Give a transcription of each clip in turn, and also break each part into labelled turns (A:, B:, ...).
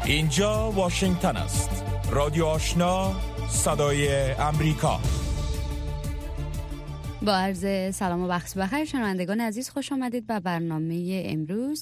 A: اینجا واشنگتن است. رادیو آشنا، صدای امریکا.
B: با عرض سلام و وقت بخیر شنوندگان عزیز، خوش آمدید به برنامه امروز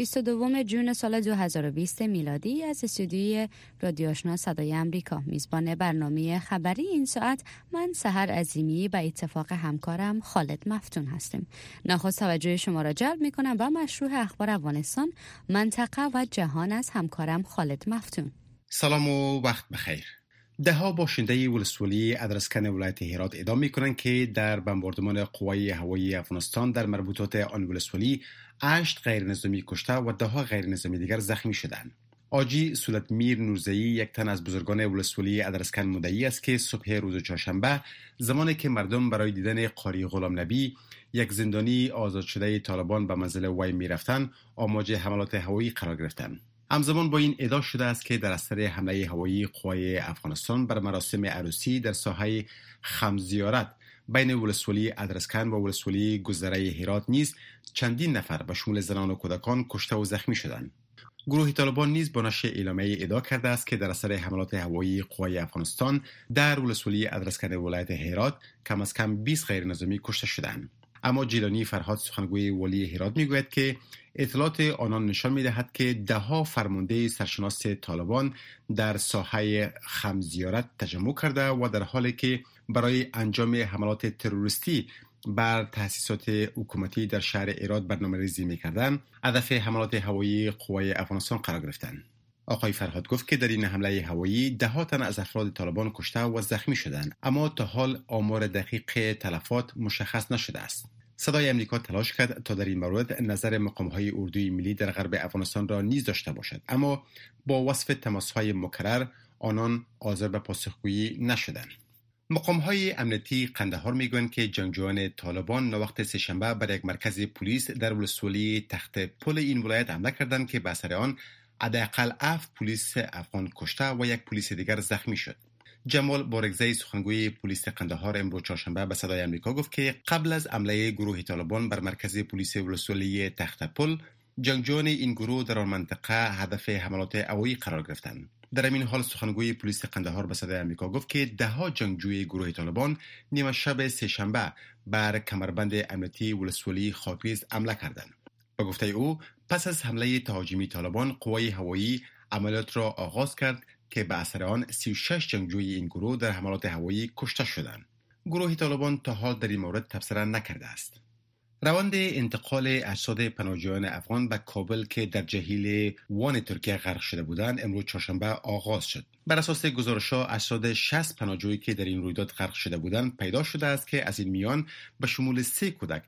B: 22 جون سال 2020 میلادی از استودیوی رادیو آشنا صدای امریکا. میزبان برنامه خبری این ساعت من سحر عظیمی و اتفاق همکارم خالد مفتون هستیم. نخست توجه شما را جلب میکنم و مشروع اخبار افغانستان، منطقه و جهان از همکارم خالد مفتون.
C: سلام و وقت بخیر. ده‌ها باشنده ولسوالی ادرسکن ولایت هرات ادعا می‌کنند که در بمباردمان قوای هوایی افغانستان در مربوطات آن ولسوالی 8 غیرنظامی کشته و ده‌ها غیرنظامی دیگر زخمی شدند. آجی سولتمیر نورزئی یک تن از بزرگان ولسوالی ادرسکن مدعی است که صبح روز چهارشنبه زمانی که مردم برای دیدن قاری غلام نبی، یک زندانی آزاد شده طالبان به منزل وی می‌رفتند، آماج حملات هوایی قرار گرفتند. همزمان با این ادعا شده است که در اثر حمله هوایی قوای افغانستان بر مراسم عروسی در ساحه خمزیارت بین ولسوالی ادرسکن و ولسوالی گذره هرات نیز چندین نفر به شمول زنان و کودکان کشته و زخمی شدند. گروه طالبان نیز با نشر اعلامیه ادعا کرده است که در اثر حملات هوایی قوای افغانستان در ولسوالی ادرسکن ولایت هرات کم از کم 20 غیرنظامی کشته شدند. اما جیلانی فرهاد سخنگوی والی هرات میگوید که اطلاعات آنان نشان میدهد که ده‌ها فرمانده سرشناس طالبان در ساحه خمزیارت تجمع کرده و در حالی که برای انجام حملات تروریستی بر تأسیسات حکومتی در شهر هرات برنامه‌ریزی می‌کردند، هدف حملات هوایی قوای افغانستان قرار گرفتند. آقای فرهاد گفت که در این حمله هوایی ده‌ها تن از افراد طالبان کشته و زخمی شدند، اما تا حال آمار دقیق تلفات مشخص نشده است. صدای امریکا تلاش کرد تا در این مورد نظر مقام‌های اردوی ملی در غرب افغانستان را نیز داشته باشد، اما با وصف تماس‌های مکرر آنان حاضر به پاسخگویی نشدند. مقام‌های امنیتی قندهار میگویند که جنگجویان طالبان نوقت سه‌شنبه بر یک مرکز پلیس در ولسوالی تخت پل این ولایت حمله کردند که به اثر آن حداقل 7 پلیس افغان کشته و یک پلیس دیگر زخمی شد. جمال بارگزئی سخنگوی پلیس قندهار امروز چهارشنبه به صدای امریکا گفت که قبل از حمله گروه طالبان بر مرکز پلیس ولسوالی تخت پل، جنگجویان این گروه در آن منطقه هدف حملات هوایی قرار گرفتند. در این حال سخنگوی پلیس قندهار به صدای امریکا گفت که ده‌ها جنگجوی گروه طالبان نیمه شب سه‌شنبه بر کمربند امنیتی ولسوالی خاکریز حمله کردند. به گفته او پس از حمله تهاجمی طالبان قوای هوایی عملیات را آغاز کرد که به اثر آن 36 جنگجوی این گروه در حملات هوایی کشته شدند. گروه طالبان تا حال در این مورد تبصره نکرده است. روند انتقال اجساد پناهجویان افغان به کابل که در جهیل وان ترکیه غرق شده بودند امروز چهارشنبه آغاز شد. بر اساس گزارش‌ها اجساد 60 پناهجویی که در این رویداد غرق شده بودند پیدا شده است که از این میان به شمول 3 کودک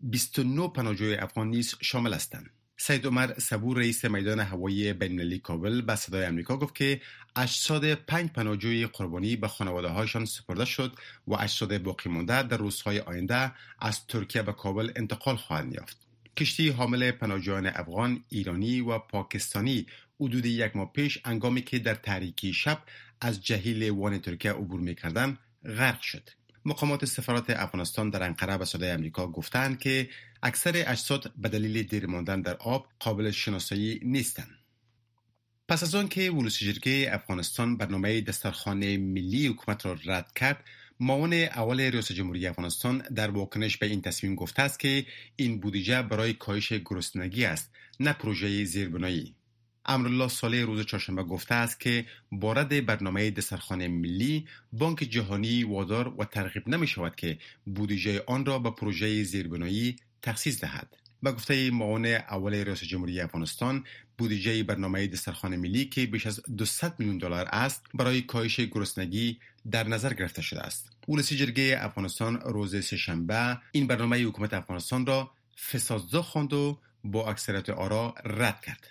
C: 29 پناهجوی افغان نیز شامل هستند. سید عمر صبور رئیس میدان هوایی بین‌المللی کابل به صدای امریکا گفت که اجساد 5 پناهجوی قربانی به خانواده‌هایشان سپرده شد و اجساد باقی مانده در روزهای آینده از ترکیه به کابل انتقال خواهند یافت. کشتی حامل پناهجویان افغان، ایرانی و پاکستانی حدود 1 ماه پیش هنگامی که در تاریکی شب از جهیل وان ترکیه عبور می‌کردند غرق شد. مقامات سفارت افغانستان در انقره به صدای امریکا گفتند که اکثر اجساد به دلیل دیر ماندن در آب قابل شناسایی نیستند. پس از آن که ولوسیجرگه افغانستان برنامه دسترخوان ملی حکومت را رد کرد، معاون اول ریاست جمهوری افغانستان در واکنش به این تصمیم گفته است که این بودجه برای کاهش گرسنگی است، نه پروژه زیربنایی. امرالله صالح روز چهارشنبه گفته است که با رد برنامه دسترخوان ملی، بانک جهانی وادار و ترغیب نمی شود که بودجه آن را به پروژه زیربنایی تخصیص دهد. به گفته معاون اول ریاست جمهوری افغانستان، بودجه برنامه دسترخوان ملی که بیش از 200 میلیون دلار است برای کاهش گرسنگی در نظر گرفته شده است. ولوسیجرگه افغانستان روز سه‌شنبه این برنامه حکومت افغانستان را فسادزا خواند و با اکثریت آرا رد کرد.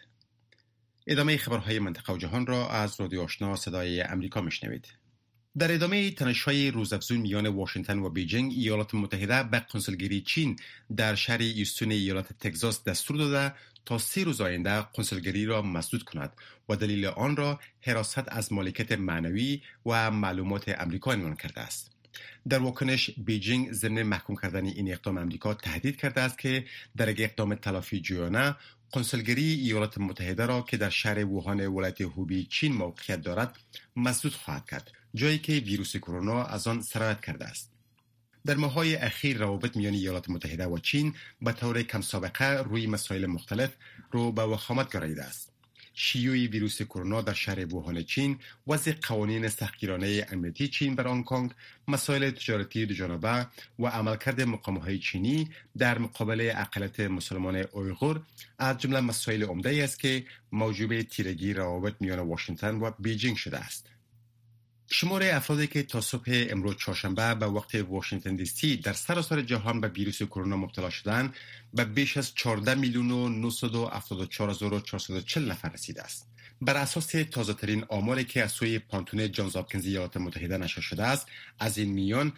C: ادامه خبرهای منطقه و جهان را از رادیو آشنا صدای امریکا میشنوید. در ادامه تنش‌های روزافزون میان واشنگتن و بیجینگ، ایالات متحده به کنسولگری چین در شهر هیوستون ایالت تگزاس دستور داده تا 3 روز آینده کنسولگری را مسدود کند و دلیل آن را حراست از مالکیت معنوی و معلومات امریکا عنوان کرده است. در واکنش بیجینگ ضمن محکوم کردن این اقدام امریکا تهدید کرده است که در یک اقدام تلافی جویانه کنسولگری ایالات متحده را که در شهر ووهان ولایت هوبی چین موقعیت دارد مسدود خواهد کرد، جایی که ویروس کرونا از آن سرایت کرده است. در ماه‌های اخیر روابط میان ایالات متحده و چین به طور کم سابقه روی مسائل مختلف رو به وخامت گراییده است. شیوع ویروس کرونا در شهر ووهان چین، وضع قوانین سختگیرانه امنیتی چین بر هنگ کنگ، مسائل تجارتی دوجانبه و عملکرد مقام‌های چینی در مقابل اقلیت مسلمان اویغور از جمله مسائل عمده است که موجب تیرگی روابط میان واشنگتن و بیجینگ شده است. شمار افرادی که تا صبح امروز چهارشنبه به وقت واشنگتن دی سی در سراسر جهان به ویروس کرونا مبتلا شدند به بیش از 14,974,440 نفر رسیده است. بر اساس تازه‌ترین آماری که از سوی پانتون جانز هاپکینز ایالات متحده نشر شده است، از این میان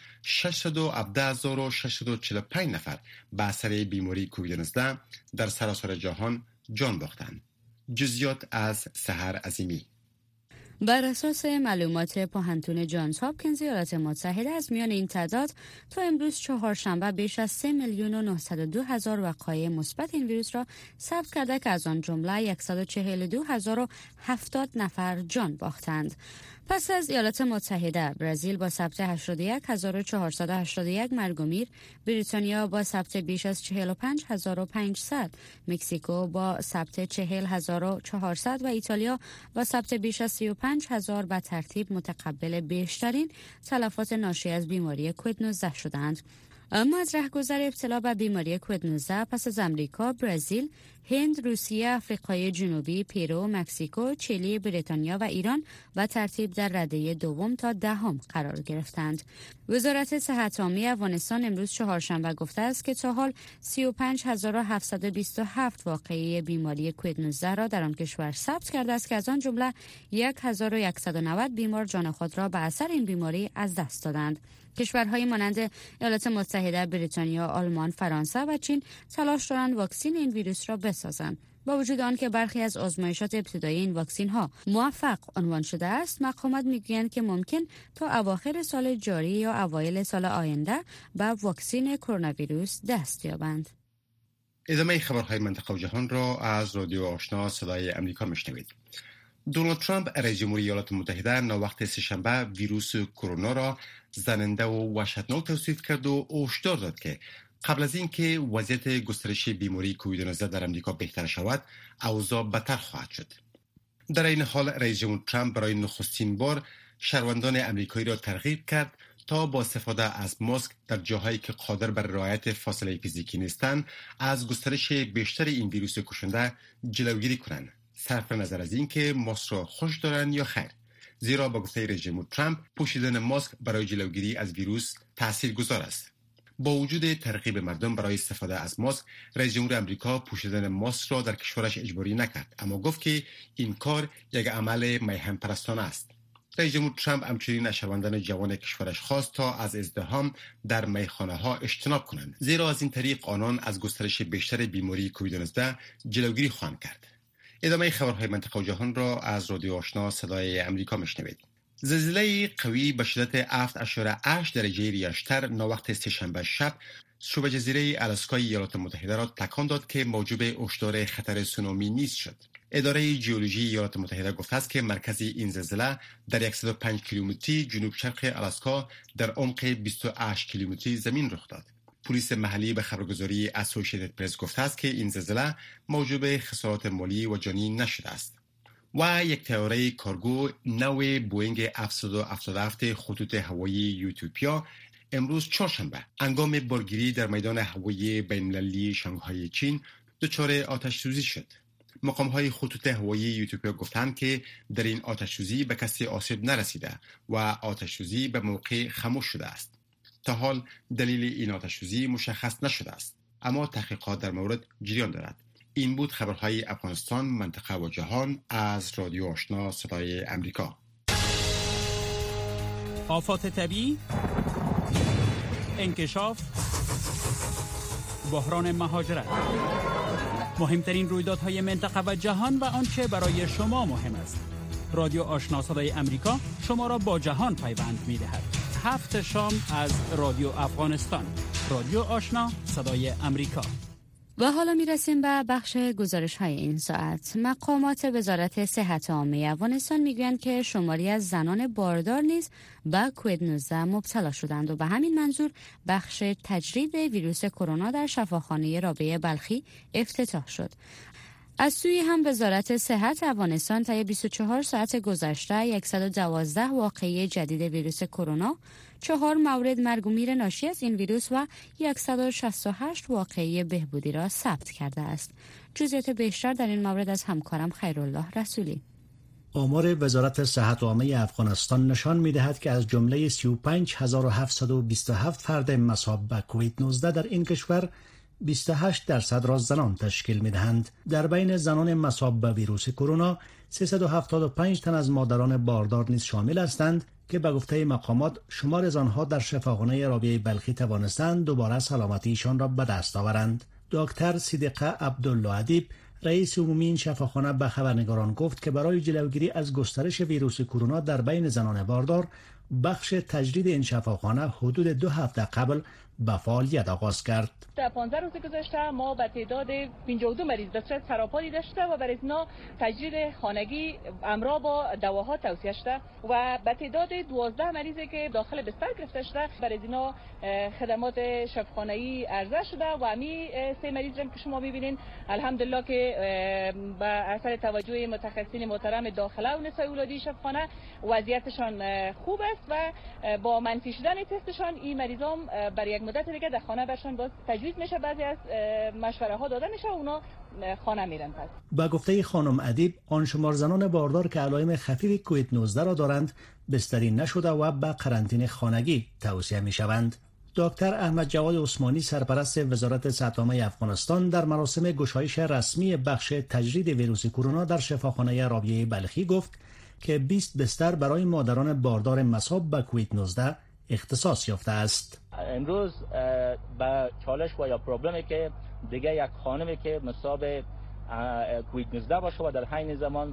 C: 617,645 نفر به اثر بیماری کووید 19 در سراسر جهان جان باختند. جزئیات از سحر عظیمی.
B: بر اساس معلومات پانتون جانز هاپکینز ایالات متحده، از میان این تعداد تا امروز چهارشنبه بیش از 3,902,000 وقایع مثبت این ویروس را ثبت کرده که از آن جمله 142,070 نفر جان باختند. پس از ایالات متحده، برزیل با ثبت 81,481 مرگ و میر، بریتانیا با ثبت بیش از 45,500، مکزیکو با ثبت 40,400 و ایتالیا با ثبت بیش از 35,000 به ترتیب متقبل بیشترین تلفات ناشی از بیماری کووید 19 شدند. اما از رهگذر ابتلا به بیماری کووید 19 پس از امریکا، برزیل، هند، روسیه، آفریقای جنوبی، پرو، مکزیکو، چیلی، بریتانیا و ایران به ترتیب در رده دوم تا دهم قرار گرفتند. وزارت صحت عامه افغانستان امروز چهارشنبه گفته است که تا حال 35,727 واقعه بیماری کووید 19 را در آن کشور ثبت کرده است که از آن جمله 1,190 بیمار جان خود را به اثر این بیماری از دست دادند. کشورهای مانند ایالات متحده، بریتانیا، آلمان، فرانسه و چین تلاش دارند واکسن این ویروس را بسازند. با وجود آن که برخی از آزمایشات ابتدایی این واکسن ها موفق عنوان شده است، مقامات میگویند که ممکن تا اواخر سال جاری یا اوایل سال آینده به واکسن کرونا ویروس دست یابند.
C: ادامه خبرهای منطقه و جهان را از رادیو آشنا صدای امریکا میشنوید. دونالد ترامپ رئیس جمهوری ایالات متحده ناوقت سه‌شنبه ویروس کرونا را زننده و وحشتناک توصیف کرد و هشدار داد که قبل از اینکه وضعیت گسترش بیماری کووید 19 در امریکا بهتر شود، اوضاع بدتر خواهد شد. در این حال رئیس جمهور ترامپ برای نخستین بار شهروندان امریکایی را ترغیب کرد تا با استفاده از ماسک در جاهایی که قادر بر رعایت فاصله فیزیکی نیستند از گسترش بیشتر این ویروس کشنده جلوگیری کنند، صرف نظر از اینکه ماسک را خوش دارند یا خیر. زیرا با گفته رئیس جمهور ترامپ پوشیدن ماسک برای جلوگیری از ویروس تاثیرگذار است. با وجود ترغیب مردم برای استفاده از ماسک، رئیس جمهور آمریکا پوشیدن ماسک را در کشورش اجباری نکرد، اما گفت که این کار یک عمل میهن پرستانه است. رئیس جمهور ترامپ همچنین از شهروندان جوان کشورش خواست تا از ازدحام در میخانه ها اجتناب کنند، زیرا از این طریق آنان از گسترش بیشتر بیماری کووید 19 جلوگیری خواهند کرد. ادامه خبرهای منطقه و جهان را از رادیو آشنا صدای امریکا میشنوید. زلزله قوی به شدت 7.8 درجه ریشتر ناوقت سه‌شنبه شب شبه جزیره آلاسکای ایالات متحده را تکان داد که موجب هشدار خطر سونامی نیز شد. اداره ژئولوژی ایالات متحده گفته است که مرکز این زلزله در 105 کیلومتری جنوب شرق آلاسکا در عمق 28 کیلومتری زمین رخ داد. پلیس محلی به خبرگزاری اسوسییتد پرس گفته است که این زلزله موجب خسارات مالی و جانی نشده است. و یک طیاره کارگو نو بوئینگ 777 خطوط هوایی یوتوپیا امروز چهارشنبه هنگام بارگیری در میدان هوایی بین‌المللی شانگهای چین دچار آتش‌سوزی شد. مقام‌های خطوط هوایی یوتوپیا گفتند که در این آتش‌سوزی به کسی آسیب نرسیده و آتش‌سوزی به موقع خاموش شده است. تا حال دلیل این آتش‌سوزی مشخص نشده است، اما تحقیقات در مورد جریان دارد. این بود خبرهای افغانستان، منطقه و جهان از رادیو آشنا صدای امریکا.
A: آفات طبیعی، انکشاف، بحران مهاجرت، مهمترین رویدادهای منطقه و جهان و آنچه برای شما مهم است. رادیو آشنا صدای امریکا شما را با جهان پیوند می‌دهد. 7 شام از رادیو افغانستان. رادیو آشنا صدای امریکا.
B: و حالا میرسیم به بخش گزارش های این ساعت. مقامات وزارت صحت عامه افغانستان میگویند که شماری از زنان باردار نیز به کووید 19 مبتلا شدند و به همین منظور بخش تجرید ویروس کرونا در شفاخانه رابعه بلخی افتتاح شد. از سوی هم وزارت صحت افغانستان طی 24 ساعت گذشته 112 واقعه جدید ویروس کرونا، 4 مورد مرگ و میر ناشی از این ویروس و 168 واقعه بهبودی را ثبت کرده است. جزئیات بیشتر در این مورد از همکارم خیرالله رسولی.
D: آمار وزارت صحت عامه افغانستان نشان می‌دهد که از جمله 35727 فرد مصاب به کووید 19 در این کشور 28% را زنان تشکیل می‌دهند. در بین زنان مصاب به ویروس کرونا 375 تن از مادران باردار نیز شامل هستند که به گفته مقامات شمار از آنها در شفاخانه رابعه بلخی توانستند دوباره سلامتیشان را به دست آورند. دکتر صدیقه عبدالله ادیب رئیس عمومی این شفاخانه به خبرنگاران گفت که برای جلوگیری از گسترش ویروس کرونا در بین زنان باردار بخش تجرید این شفاخانه حدود 2 هفته قبل به فعالیت آغاز کرد.
E: در 15 روز گذشته ما به تعداد 52 مریض به صورت سراپا داشته و برای اینا تجرید خانگی همراه با دواها توصیه شده و به تعداد 12 مریضی که داخل بستر گرفته شده برای اینا خدمات شفاخانه‌ای عرضه شده و همین 3 مریض که شما می‌بینید الحمدلله که به اثر توجه متخصصین محترم داخله و نسای اولادی شفاخانه وضعیتشان خوب است و با منفی شدن تستشان این مریضام برای یک مدت دیگه در خانه برشان باز تجویز میشه، بعضی از مشوره ها داده میشه و اونا خانه میرن. پس
D: با گفته خانم ادیب آن شمار زنان باردار که علائم خفیف کووید 19 را دارند بستری نشده و به قرنطینه خانگی توصیه میشوند. دکتر احمد جواد عثمانی سرپرست وزارت صحت عامه افغانستان در مراسم گشایش رسمی بخش تجرید ویروس کرونا در شفاخانه رابعه بلخی گفت که 20 بستر برای مادران باردار مصاب به کووید 19 اختصاص یافته است.
F: امروز با چالش و یا پروبلمی که دیگه یک خانمی که مصاب کووید 19 باشه و در حین زمان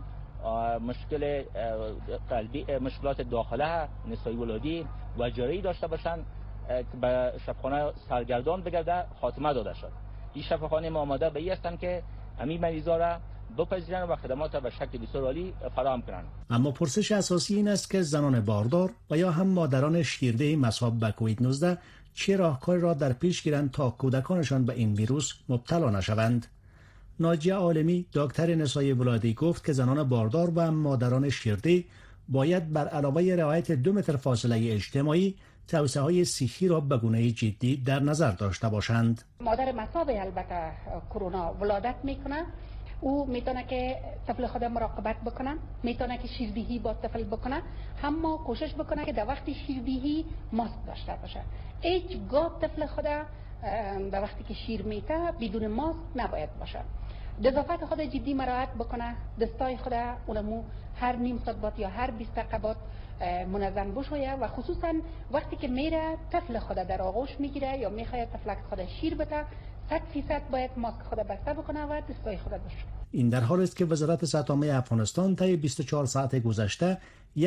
F: مشکل قلبی، مشکلات داخله نسایی ولادی و جراحی داشته باشند به شفاخانه سرگردان بگرده خاتمه داده شد. این شفاخانه ما آماده به این هستند که همین مریضا را بپذیرن و خدمات به شکل بسیار عالی فراهم کنند.
D: اما پرسش اساسی این است که زنان باردار و یا هم مادران شیرده مصاب به کووید 19 چه راهکاری را در پیش گیرند تا کودکانشان به این ویروس مبتلا نشوند. ناجیه عالمی دکتر نسای ولادی گفت که زنان باردار و مادران شیرده باید بر علاوه رعایت 2 متر فاصله اجتماعی توصیه‌های صحی را به گونه جدی در نظر داشته باشند.
G: مادر مصاب البته کرونا ولادت میکنه، او میتونه که طفل خود مراقبت بکنه، میتونه که شیردهی با طفل بکنه، اما کوشش بکنه که در وقت شیردهی ماسک داشته باشه. هیچگاه طفل خود در وقتی که شیر میته بدون ماسک نباید باشه. نظافت خود جدی مراعات بکنه، دستای خود اونمو هر نیم ساعت بعد یا هر 20 دقیقه بعد منظم بشویه و خصوصا وقتی که میره طفل خود در آغوش میگیره یا میخواد طفلک خود شیر بده 100% باید ماسک خود بسته بکنه و دستای خود بشویه. این
D: در حالی است که وزارت صحت عامه افغانستان طی 24 ساعت گذشته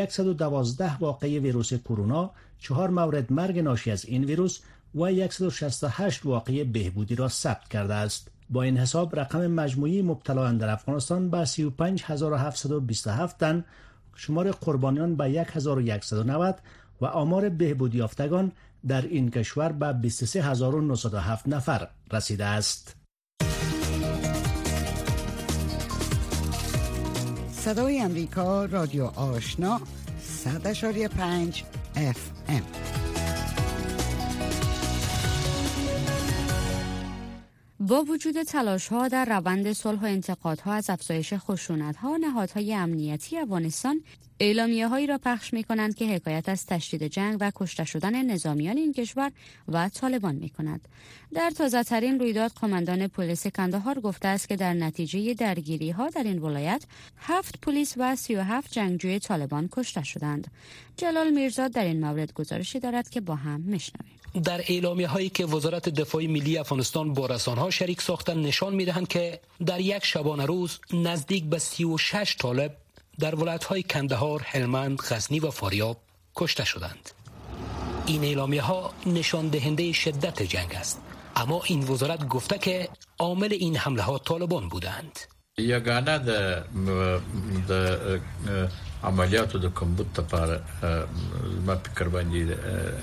D: 112 واقعه ویروس کرونا، 4 مورد مرگ ناشی از این ویروس و 168 واقعه بهبودی را ثبت کرده است. با این حساب رقم مجموعی مبتلایان در افغانستان به 35727 تن، شمار قربانیان به 1190 و آمار بهبودی یافتگان در این کشور به 23907 نفر رسیده است.
H: صدای امریکا، رادیو آشنا، 100.5 FM.
B: با وجود تلاش‌ها در روند صلح و انتقادها از افزایش خشونت‌ها، نهادهای امنیتی افغانستان اعلامیه‌هایی را پخش می‌کنند که حکایت از تشدید جنگ و کشته شدن نظامیان این کشور و طالبان می‌کند. در تازه‌ترین رویداد قماندان پلیس کندهار گفته است که در نتیجه درگیری‌ها در این ولایت 7 پلیس و 37 جنگجوی طالبان کشته شدند. جلال میرزاد در این مورد گزارشی دارد که با هم می‌شنویم.
I: در اعلامیه هایی که وزارت دفاع ملی افغانستان با رسانه‌ها شریک ساختن نشان می‌دهند که در یک شبانه روز نزدیک به 36 طالب در ولایت‌های کندهار، هلمند، غزنی و فاریاب کشته شدند. این اعلامیه‌ها نشان دهنده شدت جنگ است اما این وزارت گفته که عامل این حمله ها طالبان بودند.
J: یگانه د عملیاتو د کمبود لپاره ما فکر باندې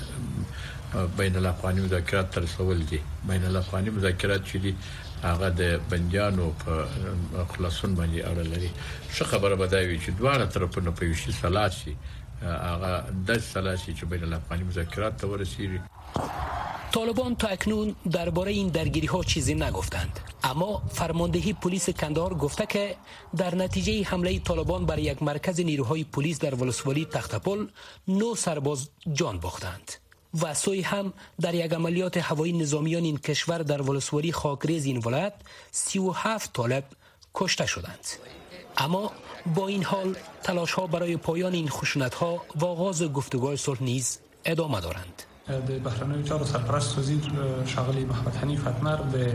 J: بین الافغاني مذاکرات تر رسول دي. بین الافغاني مذاکرات چې دي هغه د بنديانو په خلاصون باندې اړه لري. څه خبره بدایي چې دواړه طرفونه په یوشي سلاسي هغه د سلاسي چې بین الافغاني مذاکرات ته ورسیږي.
I: طالبان تا اکنون درباره این درگیری ها چیزی نگفتند، اما فرماندهی پلیس کندهار گفته که در نتیجه حمله طالبان بر یک مرکز نیروهای پلیس در ولسوالی تختپل 9 سرباز جان باختند و سوی هم در یک عملیات هوایی نظامیان این کشور در ولسوالی خاکریز این ولایت 37 طالب کشته شدند. اما با این حال تلاش ها برای پایان این خشونت ها و آغاز گفتگوهای صلح نیز ادامه دارند.
K: د بهرنیو چارو سرپرست وزیر شاغلی محمد حنیف اتمر د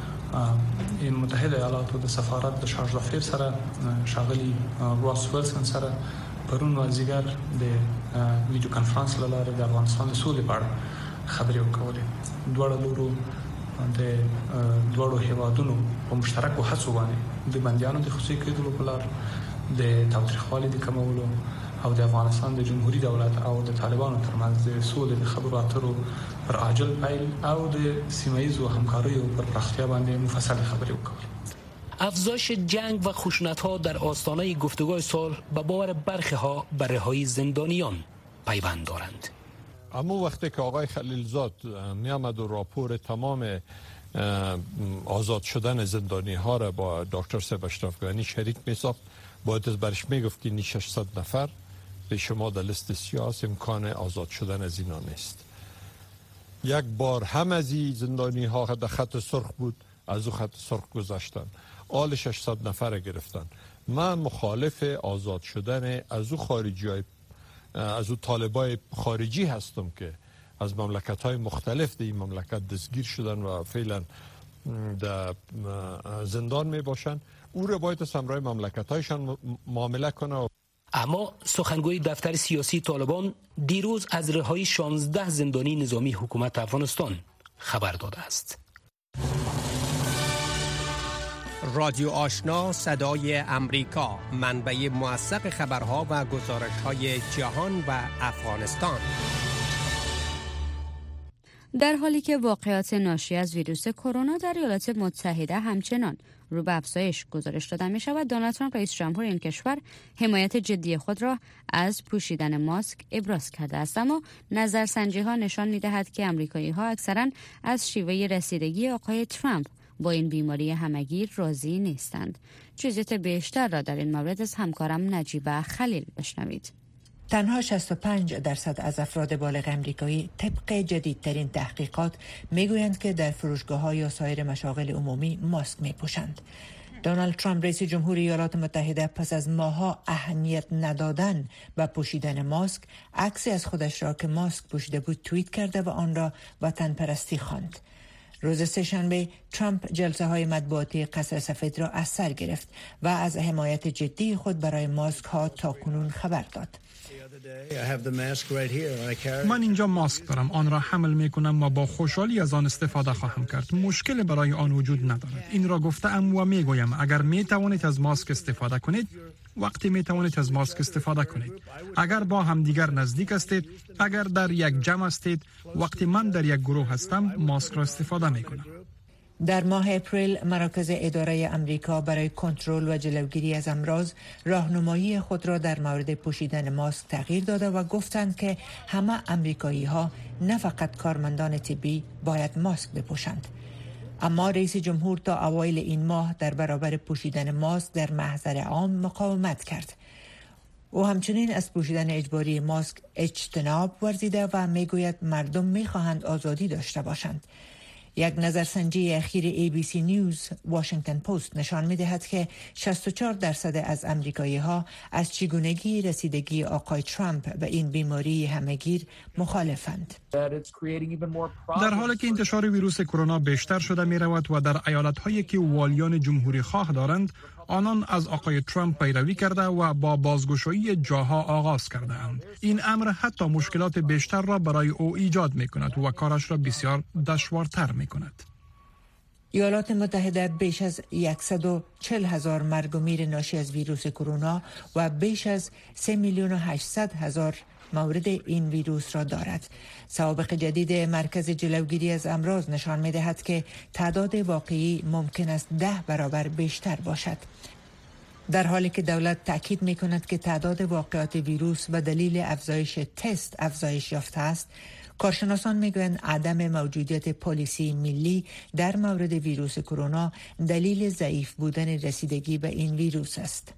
K: متحده ایالاتو د سفارت د شارژ دافیر سره شاغلی راس ویلسن سره پرون مازیګر د ویډیو کانفرنس لاره د افغانستان د سولې په اړه خبرې وکړې. دوه لورو د دوه هیوادونو په مشترکو هڅو باندې د بنديانو د خصوصي کېدلو په لار د تاوتریخوالي د کمولو او د افغانستان د جمهوریت دولت او د طالبانو ترمنځ د سولې د خبرو اترو پر عاجل پیل او د سیمه‌ایزو همکاریو پر پراختیا باندې مفصل خبرې وکړې.
I: افزایش جنگ و خشونت‌ها در آستانه گفتگوهای صلح به باور برخی‌ها به رهایی زندانیان پیوند دارند.
L: اما وقتی که آقای خلیلزاد میامد و راپور تمام آزاد شدن زندانی‌ها را با دکتر سیاوش افغانی شریک می‌ساخت، باید از برش میگفت که این 600 نفر به شما در لیست سیاه امکان آزاد شدن از اینا نیست. یک بار هم از این زندانی ها در خط سرخ بود، از او خط سرخ گذاشتن، آل 600 نفر گرفتن. من مخالف آزاد شدن از او خارجی های از او طالبای خارجی هستم که از مملکت های مختلف در این مملکت دستگیر شدن و فعلا در زندان می باشن. او را باید از همراه مملکت‌هایشان معامله کنه.
I: اما سخنگوی دفتر سیاسی طالبان دیروز از رهایی 16 زندانی نظامی حکومت افغانستان خبر داده است.
M: رادیو آشنا صدای امریکا، منبع موثق خبرها و گزارش‌های جهان و افغانستان.
B: در حالی که واقعات ناشی از ویروس کرونا در ایالات متحده همچنان رو به افزایش گزارش داده می شود، دونالد ترامپ رئیس جمهور این کشور حمایت جدی خود را از پوشیدن ماسک ابراز کرده است. اما نظرسنجی ها نشان می دهد که امریکایی ها اکثرا از شیوه رسیدگی آقای ترامپ با این بیماری همگیر راضی نیستند. جزئیات بیشتر را در این مورد از همکارم نجیبه خلیل بشنوید.
N: تنها 65% از افراد بالغ امریکایی طبق جدیدترین تحقیقات میگویند که در فروشگاه‌ها یا سایر مشاغل عمومی ماسک می‌پوشند. دونالد ترامپ رئیس جمهور ایالات متحده پس از ماه‌ها اهمیت ندادن به پوشیدن ماسک، عکسی از خودش را که ماسک پوشیده بود توییت کرده و آن را وطن پرستی خواند. روز سه‌شنبه ترامپ جلسه‌های مطبوعاتی قصر سفید را از سر گرفت و از حمایت جدی خود برای ماسک‌ها تاکنون خبر داد.
O: من اینجا ماسک دارم، آن را حمل می کنم و با خوشحالی از آن استفاده خواهم کرد. مشکل برای آن وجود ندارد. این را گفتم و می گویم اگر می توانید از ماسک استفاده کنید، وقتی می توانید از ماسک استفاده کنید. اگر با هم دیگر نزدیک هستید، اگر در یک جمع هستید، وقتی من در یک گروه هستم ماسک را استفاده می کنم.
N: در ماه اپریل مراکز اداره امریکا برای کنترل و جلوگیری از امراض راهنمایی خود را در مورد پوشیدن ماسک تغییر داده و گفتند که همه امریکایی‌ها نه فقط کارمندان طبی باید ماسک بپوشند. اما رئیس جمهور تا اوایل این ماه در برابر پوشیدن ماسک در محضر عام مقاومت کرد. او همچنین از پوشیدن اجباری ماسک اجتناب ورزیده و میگوید مردم میخواهند آزادی داشته باشند. یک نظرسنجی اخیر ABC نیوز واشنگتن پست نشان می‌دهد که 64% از امریکایی‌ها از چگونگی رسیدگی آقای ترامپ به این بیماری همه‌گیر مخالفند.
O: در حالی که انتشار ویروس کرونا بیشتر شده می‌رود و در ایالت‌هایی که والیان جمهوری خواه دارند، آنان از آقای ترامپ پیروی کرده و با بازگشایی جاها آغاز کرده اند. این امر حتی مشکلات بیشتر را برای او ایجاد می کند و کارش را بسیار دشوارتر می کند.
N: ایالات متحده بیش از 140,000 مرگ و میر ناشی از ویروس کرونا و بیش از 3,800,000 مورد این ویروس را دارد. سوابق جدید مرکز جلوگیری از امراض نشان می دهد که تعداد واقعی ممکن است 10 برابر بیشتر باشد. در حالی که دولت تاکید می کند که تعداد واقعات ویروس و دلیل افزایش تست افزایش یافته است، کارشناسان میگویند عدم موجودیت پلیسی ملی در مورد ویروس کرونا دلیل ضعیف بودن رسیدگی به این ویروس است.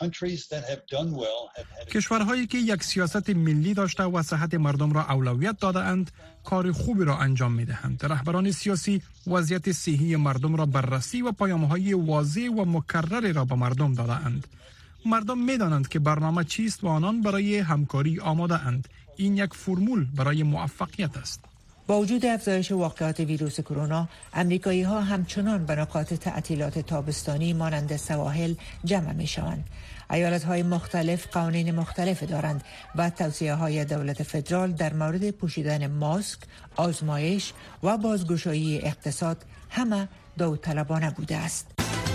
O: کشورهایی که یک سیاست ملی داشته و صحت مردم را اولویت داده اند، کار خوبی را انجام می دهند. رهبران سیاسی وضعیت صحی مردم را بررسی و پیام‌های واضح و مکرر را به مردم داده اند. مردم می دانند که برنامه چیست و آنان برای همکاری آماده اند. این یک فرمول برای موفقیت است.
N: با وجود افزایش واقعات ویروس کرونا، امریکایی ها همچنان به نقاط تعطیلات تابستانی مانند سواحل جمع می شوند. ایالت های مختلف قوانین مختلف دارند و توصیه های دولت فدرال در مورد پوشیدن ماسک، آزمایش و بازگشایی اقتصاد همه داوطلبانه بوده است.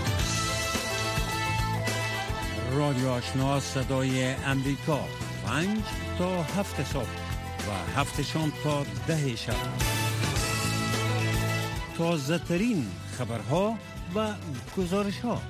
P: رادیو آشنا صدای امریکا 5 تا 7 صبح و 7 شام تا 10 شب. تازه ترین خبرها و گزارش ها.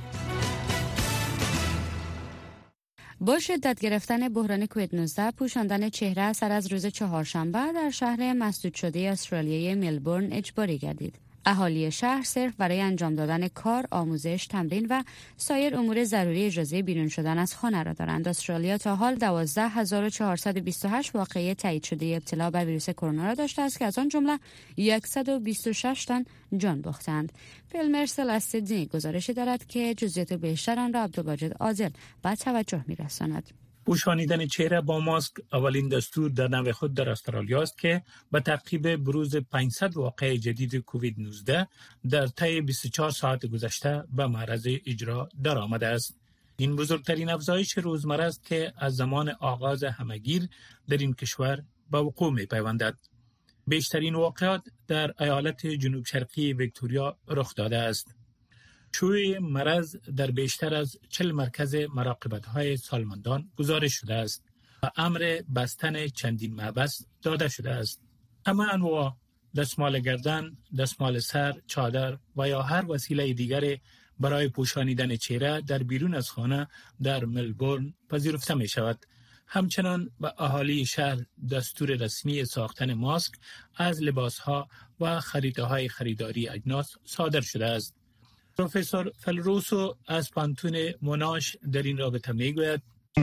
B: با شدت گرفتن بحران کووید 19 پوشاندن چهره سر از روز چهارشنبه در شهر مسدود شده استرالیایی ملبورن اجباری گردید. اهالی شهر صرف برای انجام دادن کار، آموزش، تمرین و سایر امور ضروری اجازه بیرون شدن از خانه را دارند. استرالیا تا حال 12428 واقعه تایید شده ابتلا به ویروس کرونا را داشته است که از آن جمله 126 تن جان باختند. فیلمرسل از سیدنی گزارشی دارد که جزئیات بیشتر آن را عبدالواجد عادل به توجه می‌رساند.
Q: پوشانیدن چهره با ماسک اولین دستور در نوع خود در استرالیا است که به تعقیب بروز 500 واقعه جدید کووید 19 در طی 24 ساعت گذشته به معرض اجرا درآمده است. این بزرگترین افزایش روزمره است که از زمان آغاز همگیر در این کشور به وقوع می‌پیوندد. بیشترین واقعات در ایالت جنوب شرقی ویکتوریا رخ داده است. شیوع مرض در بیشتر از 40 مرکز مراقبت‌های سالمندان گزارش شده است و امر بستن چندین محبس داده شده است. همه انواع دستمال گردن، دستمال سر، چادر و یا هر وسیله دیگر برای پوشانیدن چهره در بیرون از خانه در ملبورن پذیرفته می شود. همچنان به اهالی شهر دستور رسمی ساختن ماسک از لباس‌ها و خریده‌های خریداری اجناس صادر شده است. پروفسور فلروسو از پانتون موناش در این رابطه میگوید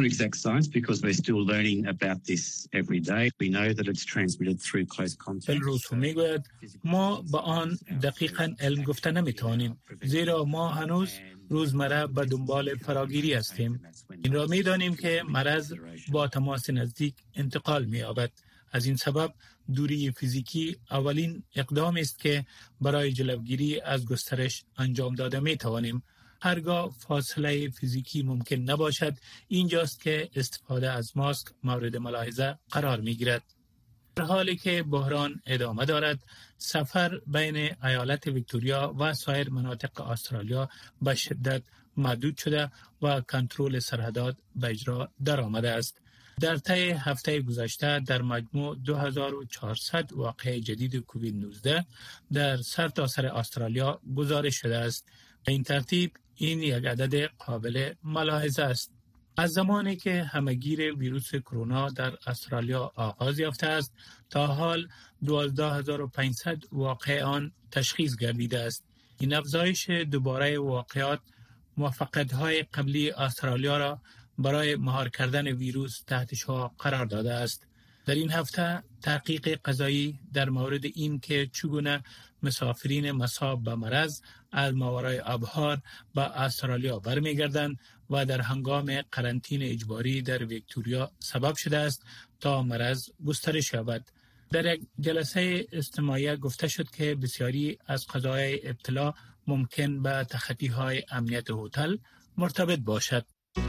Q: فلروسو میگوید ما با آن دقیقاً علم گفته نمیتوانیم، زیرا ما هنوز روزمره به دنبال فراگیری هستیم. این را میدانیم که مرض با تماس نزدیک انتقال می‌یابد. از این سبب دوری فیزیکی اولین اقدام است که برای جلوگیری از گسترش انجام داده می توانیم. هرگاه فاصله فیزیکی ممکن نباشد، اینجاست که استفاده از ماسک مورد ملاحظه قرار می گیرد. در حالی که بحران ادامه دارد، سفر بین ایالت ویکتوریا و سایر مناطق استرالیا به شدت محدود شده و کنترل سرحدات به اجرا درآمده است. در طی هفته گذشته در مجموع 2400 واقعه جدید کووید 19 در سرتاسر استرالیا گزارش شده است. به این ترتیب این یک عدد قابل ملاحظه است. از زمانی که همگیر ویروس کرونا در استرالیا آغاز یافته است تا حال 12500 واقعه آن تشخیص گردیده است. این افزایش دوباره واقعات موفقیت‌های قبلی استرالیا را برای مهار کردن ویروس تحت شعاع قرار داده است. در این هفته تحقیق قضایی در مورد این که چگونه مسافرین مصاب به مرض از ماورای ابحار به استرالیا برمیگردند و در هنگام قرنطینه اجباری در ویکتوریا سبب شده است تا مرض گسترش یابد. در یک جلسه اجتماعی گفته شد که بسیاری از قضایای ابتلا ممکن به تخطی‌های امنیت هتل مرتبط باشد.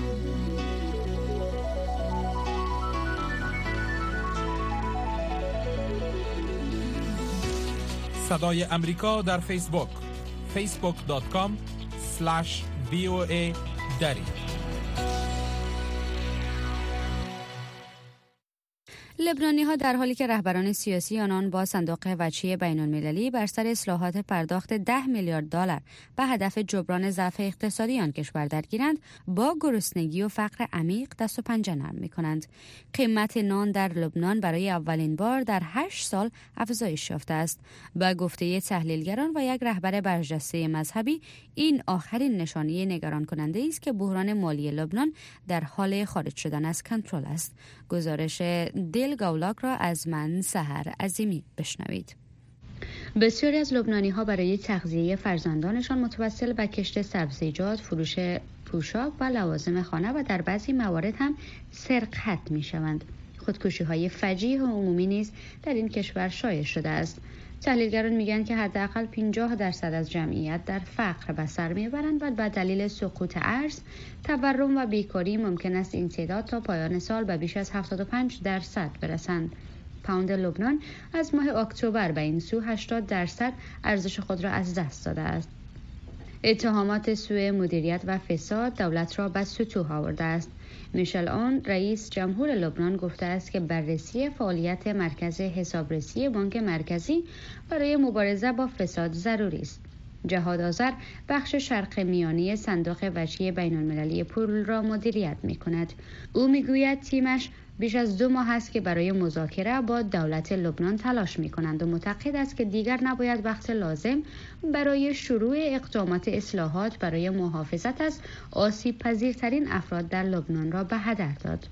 R: صدای امریکا در فیسبوک facebook.com/VOA دری.
B: لبنانی‌ها در حالی که رهبران سیاسی آنان با صندوق وجهی بین‌المللی بر سر اصلاحات پرداخت 10 میلیارد دلار به هدف جبران ضعف اقتصادی آن کشور درگیرند، با گرسنگی و فقر عمیق دست و پنجه نرم می‌کنند. قیمت نان در لبنان برای اولین بار در 8 سال افزایش یافته است. با گفته تحلیلگران و یک رهبر برجسته مذهبی، این آخرین نشانه نگران کننده است که بحران مالی لبنان در حال خارج شدن از کنترل است. گزارش دل گاولاک را از من سحر عظیمی بشنوید. بسیاری از لبنانی‌ها برای تغذیه فرزندانشان متوسل به کشت سبزیجات، فروش پوشاک و لوازم خانه و در بعضی موارد هم سرقت می‌شوند. خودکشی‌های فجیع و عمومی نیز در این کشور شایع شده است. تحلیلگران میگن که حداقل 50% از جمعیت در فقر به سر میبرند و به دلیل سقوط ارز، تورم و بیکاری ممکن است این تعداد تا پایان سال به بیش از 75% برسند. پوند لبنان از ماه اکتبر به این سو 80% ارزش خود را از دست داده است. اتهامات سوء مدیریت و فساد دولت را به سطوح آورده است. میشل اون رئیس جمهور لبنان گفته است که بررسی فعالیت مرکز حسابرسی بانک مرکزی برای مبارزه با فساد ضروری است. جهاد آذر بخش شرق میانی صندوق وجهی بین‌المللی پول را مدیریت می‌کند. او می‌گوید تیمش بیش از 2 ماه است که برای مذاکره با دولت لبنان تلاش می‌کنند و معتقد است که دیگر نباید وقت لازم برای شروع اقدامات اصلاحات برای محافظت از آسیب پذیرترین افراد در لبنان را به هدر داد.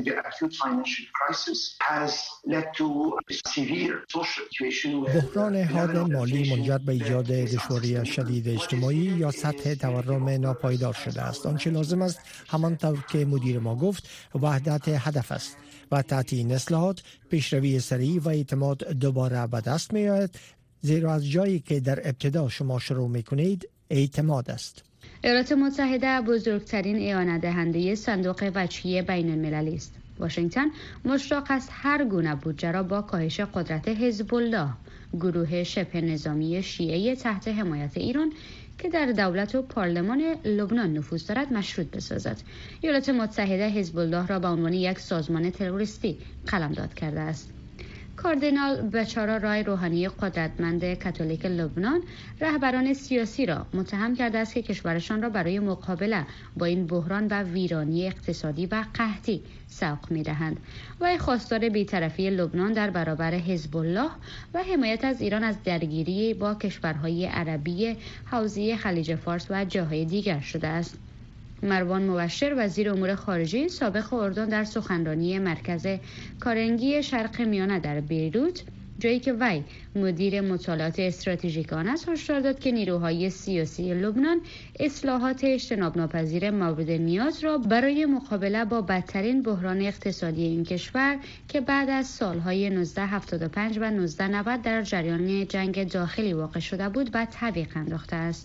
M: بحران حاد مالی منجر به ایجاد دشواری شدید اجتماعی یا سطح تورم ناپایدار شده است. آنچه لازم است همانطور که مدیر ما گفت وحدت هدف است و تحت این اصلاحات پیشروی سریع و اعتماد دوباره به دست می آید، زیرا از جایی که در ابتدا شما شروع می کنید اعتماد است.
B: ایالات متحده بزرگترین اعانت دهنده صندوق وجهی بین‌المللی است. واشنگتن مشتاق است هر گونه بودجه را با کاهش قدرت حزب الله، گروه شبه نظامی شیعه تحت حمایت ایران که در دولت و پارلمان لبنان نفوذ دارد مشروط بسازد. ایالات متحده حزب الله را به عنوان یک سازمان تروریستی قلمداد کرده است. کاردینال بچارا رای روحانی قدرتمند کاتولیک لبنان رهبران سیاسی را متهم کرده است که کشورشان را برای مقابله با این بحران و ویرانی اقتصادی و قحطی سوق می‌دهند. و خواستار بی‌طرفی لبنان در برابر حزب الله و حمایت از ایران از درگیری با کشورهای عربی حوزه خلیج فارس و جاهای دیگر شده است. مروان مبشر وزیر امور خارجه سابق اردن در سخنرانی مرکز کارنگی شرق میانه در بیروت، جایی که وی مدیر مطالعات استراتژیک آن است، هشدار داد که نیروهای سیاسی لبنان اصلاحات اجتناب ناپذیر مورد نیاز را برای مقابله با بدترین بحران اقتصادی این کشور که بعد از سالهای 1975 و 1990 در جریان جنگ داخلی واقع شده بود به تعویق انداخته است.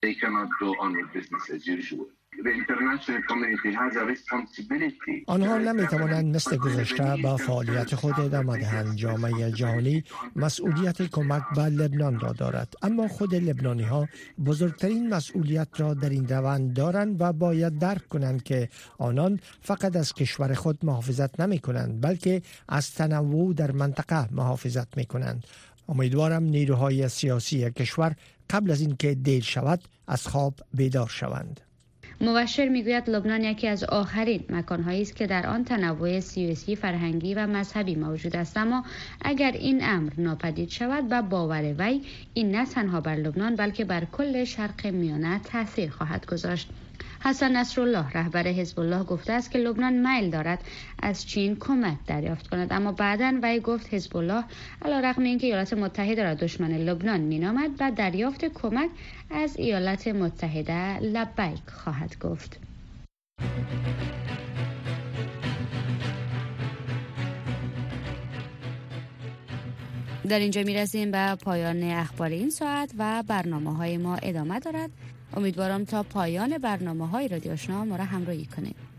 M: آنها نمی‌توانند مثل گذشته با فعالیت خود ادامه دهند. جامعه جهانی مسئولیت کمک به لبنان را دارد، اما خود لبنانی‌ها بزرگترین مسئولیت را در این روند دارند و باید درک کنند که آنان فقط از کشور خود محافظت نمی‌کنند، بلکه از تنوع در منطقه محافظت می‌کنند. امیدوارم نیروهای سیاسی کشور قبل از اینکه دیر شود از خواب بیدار شوند.
B: مبشر میگوید لبنان یکی از آخرین مکانهایی است که در آن تنوع سیاسی، فرهنگی و مذهبی موجود است، اما اگر این امر ناپدید شود به باور وی این نه تنها بر لبنان بلکه بر کل شرق میانه تاثیر خواهد گذاشت. حسن نصرالله رهبر حزب الله گفته است که لبنان میل دارد از چین کمک دریافت کند، اما بعداً وی گفت حزب الله علیرغم اینکه ایالات متحده را دشمن لبنان مینامد و دریافت کمک از ایالات متحده لبیک خواهد گفت. در اینجا میرسیم به پایان اخبار این ساعت و برنامه‌های ما ادامه دارد. امیدوارم تا پایان برنامه‌های رادیو آشنا ما را همراهی کنید.